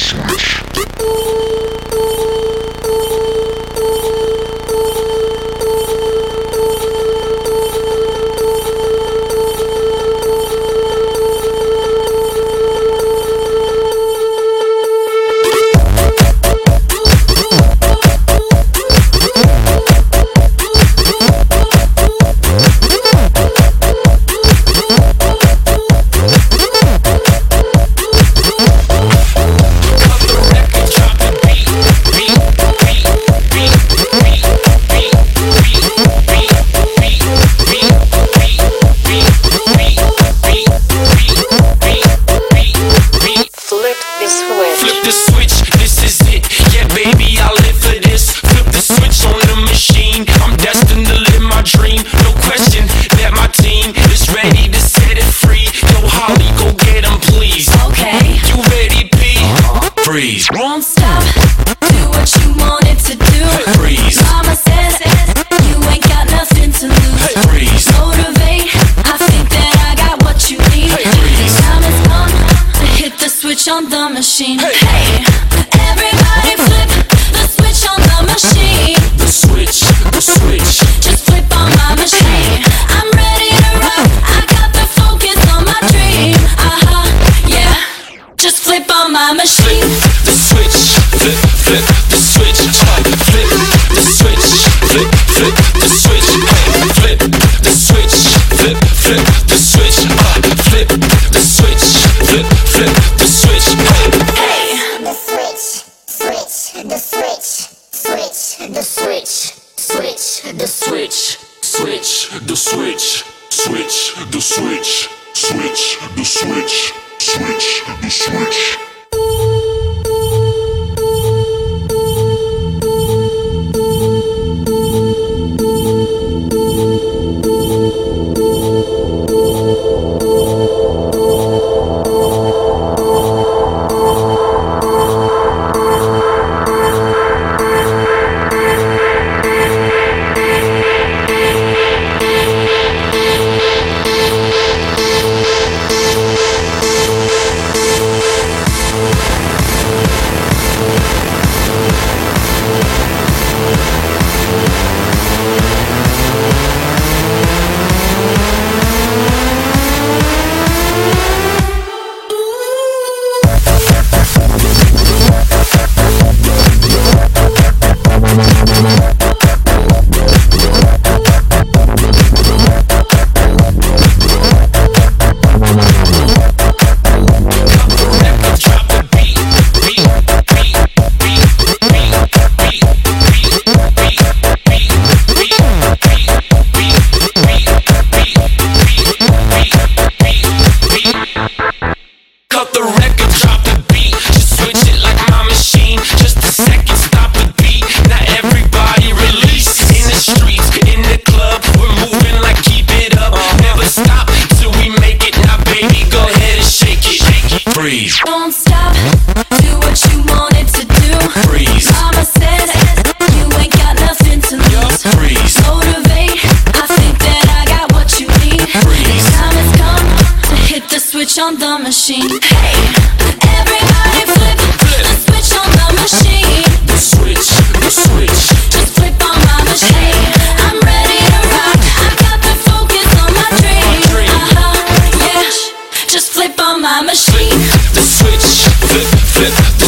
Won't stop, do what you wanted to do. Hey, freeze. Mama says you ain't got nothing to lose. Hey, freeze. Motivate, I think that I got what you need. Hey, freeze. Time has come to hit the switch on the machine. Hey. Everybody flip the switch on the machine. The switch, the switch. Just flip on my machine. I'm ready to rock, I got the focus on my dream. Yeah, just flip on my machine. The switch, flip, flip, the switch, flip, the switch, flip, flip, the switch, flip, the switch, flip, flip, the switch, flip, the switch, flip, flip, the switch, Hey, The switch, the switch, the switch, the switch, switch, the switch, switch, the switch, switch, the switch, switch, the switch. Freeze. Don't stop, do what you wanted to do. Freeze. Mama says you ain't got nothing to lose. Freeze. Motivate, I think that I got what you need. Freeze. Time has come to hit the switch on the machine. Hey, everybody flip the switch on the machine. The switch, the switch. Just flip on my machine. I'm ready to rock, I got the focus on my dream. Yeah, just flip on my machine. The switch, flip, flip.